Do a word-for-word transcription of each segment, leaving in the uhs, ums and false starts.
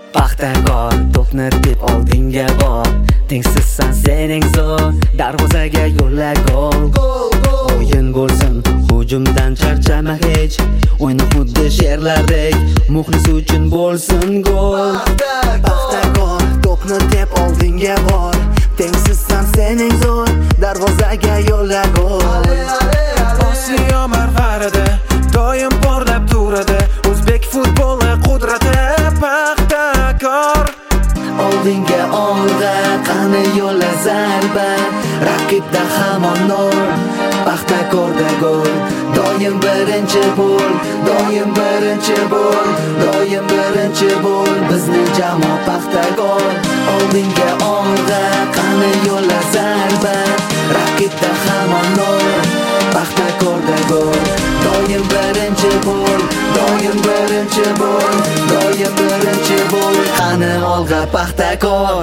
Paxtakor to'pni deb oldinga bor, tengsizsan sening zo'r, darvozaga yo'lla gol. O'yin bo'lsin, hujumdan charchama hech, o'yna xuddi sherlardek, muxlis uchun bo'lsin gol. Paxtakor to'pni deb oldinga bor, tengsizsan sening zo'r, darvozaga yo'lla gol. Osiyo marvarida doim porlab turadi, o'zbek futboli qudrati Paxtakor. Oldinga olg'a, qani yo'lla zarba, raqibda hamon nur, Paxtakorda gol. Doim birinchi bo'l, doim birinchi bo'l, doim birinchi bo'l, bizning jamoa Paxtakor. Oldinga olg'a, qani yo'lla zarba, raqibda hamon nur, Paxtakorda gol. Doim birinchi bo'l, doim birinchi bo'l, doim birinchi bo'l, qani olg'a Paxtakor.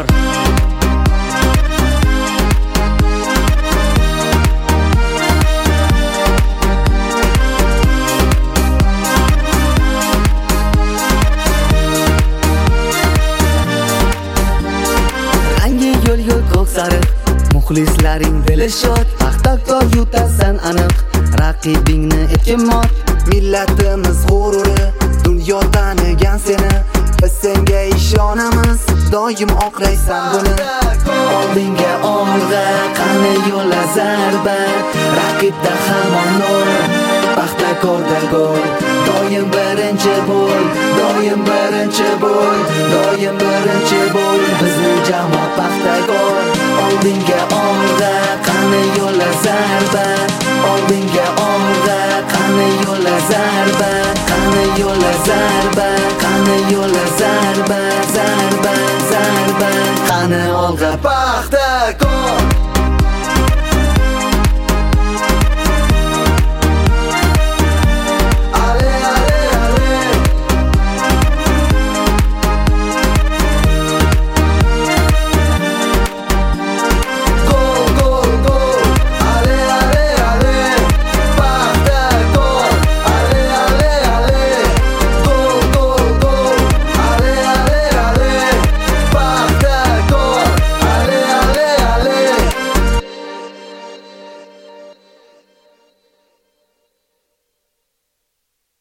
Rangi yo'l yo'l ko'k sariq, muxlislaring dili shod, Paxtakor yutasan aniq, raqibingni etkin mot. Millatimiz g'ururi, dunyo tanigan seni, biz senga ishonamiz, doim oqlaysan buni. Oldinga olg'a, qani yo'lla zarba, raqibda hamon nur, Paxtakorda gol. Doim birinchi bo'l, doim birinchi bo'l, doim birinchi bo'l, bizning jamoa Paxtakor. Oldinga olg'a, qani yo'lla zarba, oldinga olg'a, qani yo'lla zarba, qani yo'lla zarba, qani yo'lla zarba, zarba, zarba, qani olg'a Paxtakor.